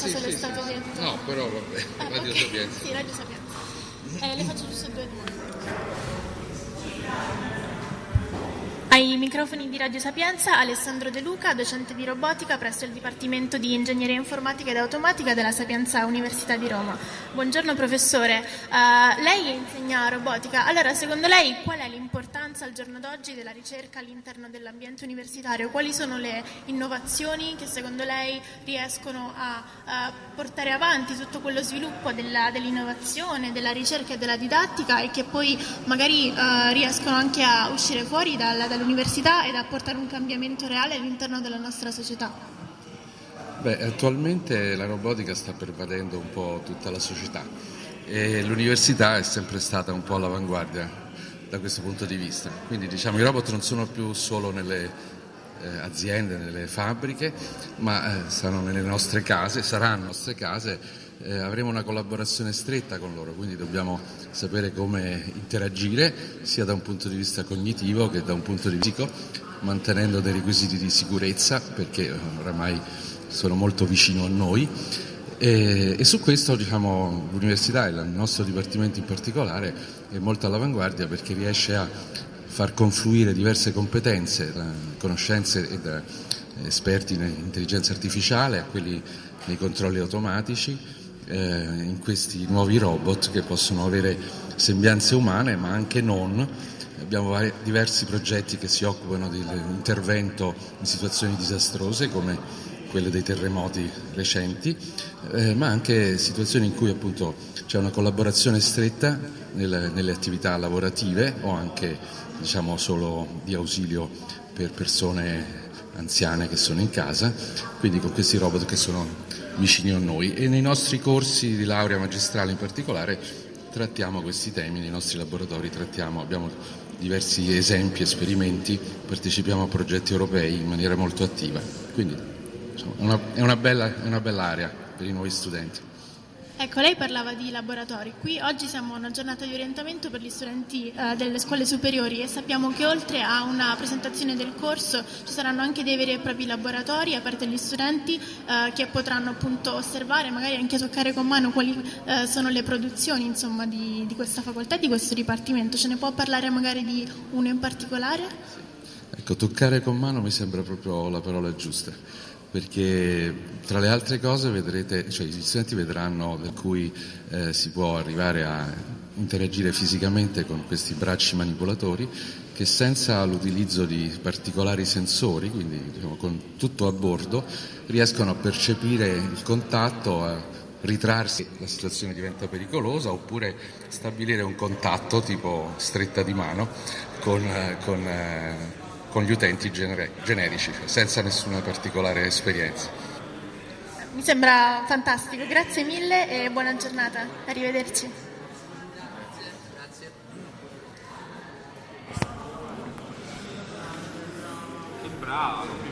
se le è stato detto. No, però vabbè, Radio okay. Sapienza. Sì, Radio Sapienza. Le faccio giusto 2 domande. Ai microfoni di Radio Sapienza, Alessandro De Luca, docente di robotica presso il Dipartimento di Ingegneria Informatica ed Automatica della Sapienza Università di Roma. Buongiorno professore, lei insegna robotica, allora secondo lei qual è l'importanza al giorno d'oggi della ricerca all'interno dell'ambiente universitario? Quali sono le innovazioni che secondo lei riescono a portare avanti tutto quello sviluppo dell'innovazione, della ricerca e della didattica e che poi magari riescono anche a uscire fuori dall'università ed a portare un cambiamento reale all'interno della nostra società? Beh, attualmente la robotica sta pervadendo un po' tutta la società e l'università è sempre stata un po' all'avanguardia da questo punto di vista. Quindi diciamo i robot non sono più solo nelle aziende, nelle fabbriche, ma stanno nelle nostre case, saranno nostre case. Avremo una collaborazione stretta con loro, quindi dobbiamo sapere come interagire sia da un punto di vista cognitivo che da un punto di vista fisico, mantenendo dei requisiti di sicurezza perché oramai sono molto vicino a noi e su questo diciamo, l'università e il nostro dipartimento in particolare è molto all'avanguardia perché riesce a far confluire diverse competenze, conoscenze ed esperti in intelligenza artificiale a quelli nei controlli automatici, in questi nuovi robot che possono avere sembianze umane ma anche non. Abbiamo diversi progetti che si occupano dell'intervento in situazioni disastrose come quelle dei terremoti recenti, ma anche situazioni in cui appunto c'è una collaborazione stretta nelle attività lavorative o anche diciamo solo di ausilio per persone anziane che sono in casa, quindi con questi robot che sono vicini a noi e nei nostri corsi di laurea magistrale in particolare trattiamo questi temi, nei nostri laboratori abbiamo diversi esempi, esperimenti, partecipiamo a progetti europei in maniera molto attiva, quindi insomma, è una bella area per i nuovi studenti. Ecco, lei parlava di laboratori. Qui oggi siamo a una giornata di orientamento per gli studenti delle scuole superiori e sappiamo che oltre a una presentazione del corso ci saranno anche dei veri e propri laboratori aperti agli studenti che potranno appunto osservare, magari anche toccare con mano quali sono le produzioni insomma, di questa facoltà e di questo dipartimento. Ce ne può parlare magari di uno in particolare? Ecco, toccare con mano mi sembra proprio la parola giusta. Perché tra le altre cose vedrete, cioè gli studenti vedranno da cui si può arrivare a interagire fisicamente con questi bracci manipolatori che senza l'utilizzo di particolari sensori, quindi diciamo, con tutto a bordo, riescono a percepire il contatto, a ritrarsi, la situazione diventa pericolosa, oppure stabilire un contatto tipo stretta di mano con gli utenti generici, senza nessuna particolare esperienza. Mi sembra fantastico, grazie mille e buona giornata, arrivederci. Grazie. Che bravo.